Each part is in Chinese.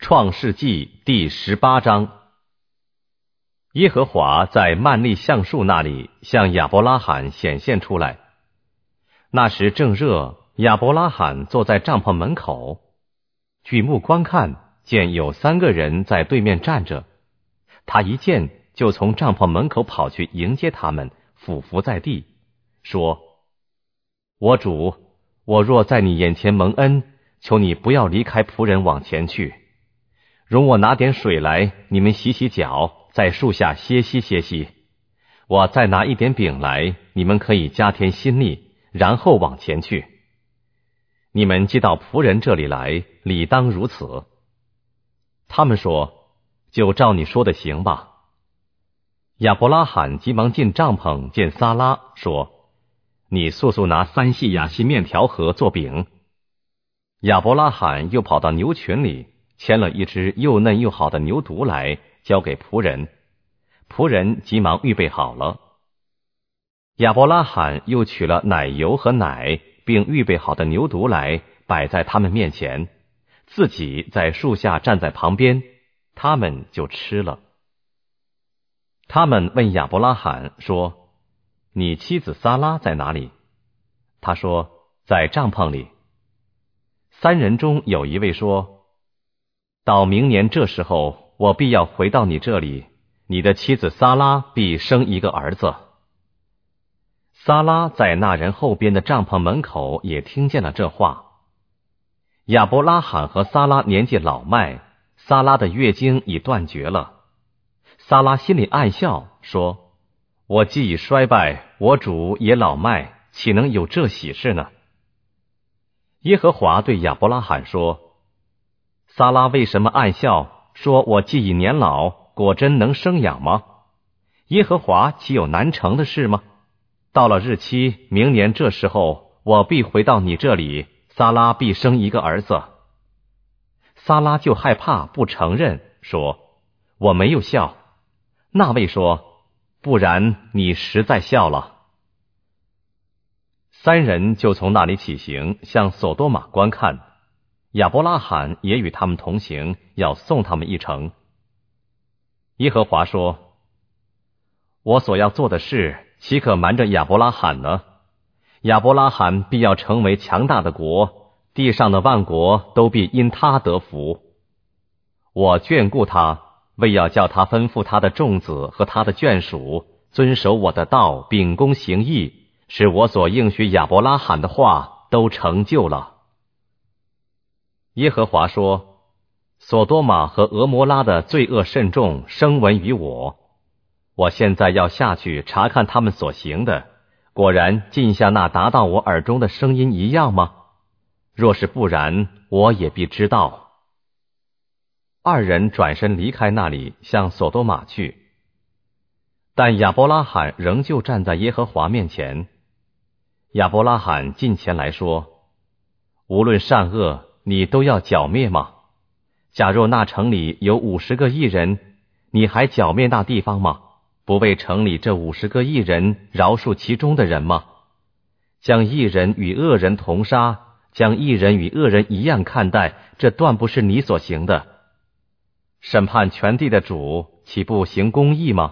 创世纪第18章。耶和华在曼利橡树那里向亚伯拉罕显现出来。那时正热，亚伯拉罕坐在帐篷门口，举目观看，见有3个人在对面站着。他一见，就从帐篷门口跑去迎接他们，俯伏在地，说：我主，我若在你眼前蒙恩，求你不要离开仆人往前去。容我拿点水来，你们洗洗脚，在树下歇息歇息。我再拿一点饼来，你们可以加添心力，然后往前去。你们既到仆人这里来，理当如此。他们说：就照你说的行吧。亚伯拉罕急忙进帐篷见撒拉，说：你速速拿3细亚细面条盒做饼。亚伯拉罕又跑到牛群里，牵了一只又嫩又好的牛犊来，交给仆人。仆人急忙预备好了。亚伯拉罕又取了奶油和奶，并预备好的牛犊来，摆在他们面前，自己在树下站在旁边，他们就吃了。他们问亚伯拉罕说：你妻子撒拉在哪里？他说：在帐篷里。3人中有一位说：到明年这时候，我必要回到你这里，你的妻子撒拉必生一个儿子。撒拉在那人后边的帐篷门口也听见了这话。亚伯拉罕和撒拉年纪老迈，撒拉的月经已断绝了。撒拉心里暗笑，说：我既已衰败，我主也老迈，岂能有这喜事呢？耶和华对亚伯拉罕说：撒拉为什么暗笑，说我既已年老，果真能生养吗？耶和华岂有难成的事吗？到了日期，明年这时候，我必回到你这里，撒拉必生一个儿子。撒拉就害怕，不承认，说：我没有笑。那位说：不然你实在笑了。3人就从那里起行，向索多玛观看。亚伯拉罕也与他们同行，要送他们一程。耶和华说：我所要做的事，岂可瞒着亚伯拉罕呢？亚伯拉罕必要成为强大的国，地上的万国都必因他得福。我眷顾他，为要叫他吩咐他的众子和他的眷属遵守我的道，秉公行义，使我所应许亚伯拉罕的话都成就了。耶和华说：索多玛和俄摩拉的罪恶甚重，声闻于我。我现在要下去查看他们所行的，果然尽像那达到我耳中的声音一样吗？若是不然，我也必知道。2人转身离开那里，向索多玛去。但亚伯拉罕仍旧站在耶和华面前。亚伯拉罕近前来说：无论善恶，你都要剿灭吗？假若那城里有50个义人，你还剿灭那地方吗？不为城里这50个义人饶恕其中的人吗？将义人与恶人同杀，将义人与恶人一样看待，这断不是你所行的。审判全地的主，岂不行公义吗？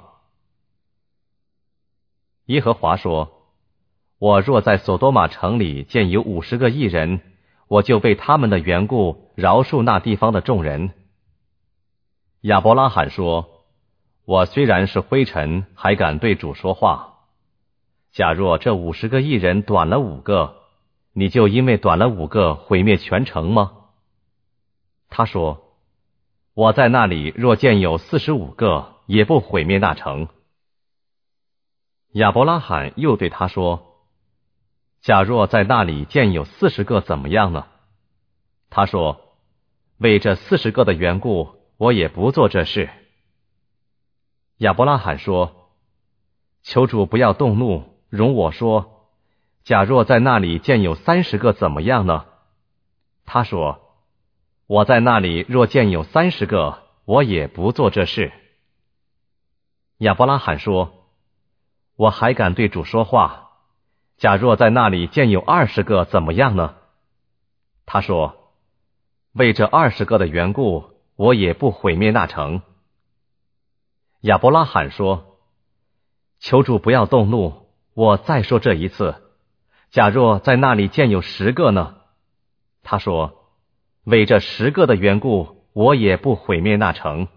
耶和华说：我若在索多玛城里见有50个义人，我就为他们的缘故饶恕那地方的众人。亚伯拉罕说：我虽然是灰尘，还敢对主说话。假若这50个义人短了5个，你就因为短了5个毁灭全城吗？他说：我在那里若见有45个，也不毁灭那城。亚伯拉罕又对他说：假若在那里见有40个怎么样呢？他说：为这40个的缘故，我也不做这事。亚伯拉罕说：求主不要动怒，容我说，假若在那里见有30个怎么样呢？他说：我在那里若见有30个，我也不做这事。亚伯拉罕说：我还敢对主说话，假若在那里见有20个怎么样呢？他说：为这20个的缘故， 我也不毁灭那城。亚伯拉罕说，求主不要动怒，我再说这一次，假若在那里见有10个呢？他说，为这10个的缘故，我也不毁灭那城。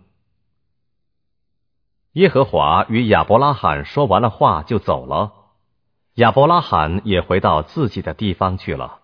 耶和华与亚伯拉罕说完了话就走了，亚伯拉罕也回到自己的地方去了。